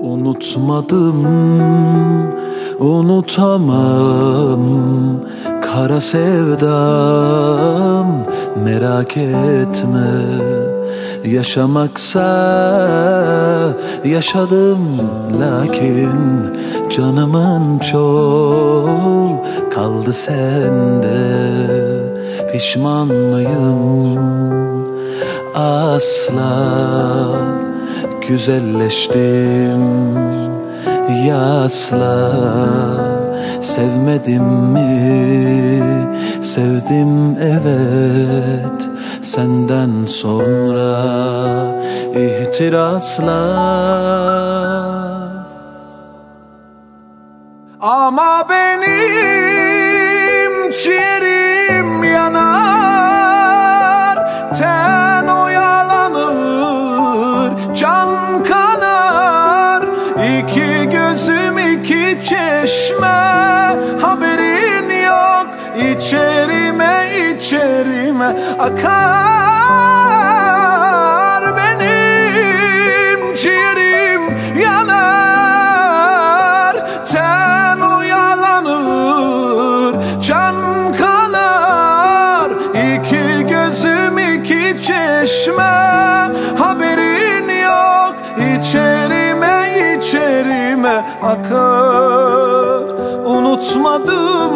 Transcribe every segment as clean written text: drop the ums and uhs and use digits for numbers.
Unutmadım, unutamam kara sevdam. Merak etme, yaşamaksa yaşadım, lakin canımın çok kaldı sende. Pişman mıyım? Asla. Güzelleştim ya, asla sevmedim mi? Sevdim evet, senden sonra ihtirasla. Ama benim ciğerim yanar, ten oyalanır, can kanar. İki gözüm iki çeşme, haberin yok. İçerime içerime akar. Benim ciğerim yanar, ten oyalanır, can kanar. İki gözüm iki çeşme, haberin yok. İçerime içerime akar. Unutmadım,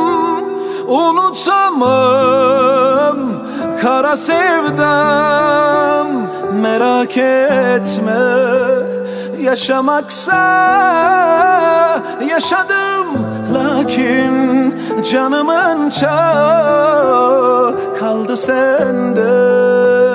unutamam kara sevdam. Merak etme, yaşamaksa yaşadım, lakin canımın çok kaldı sende.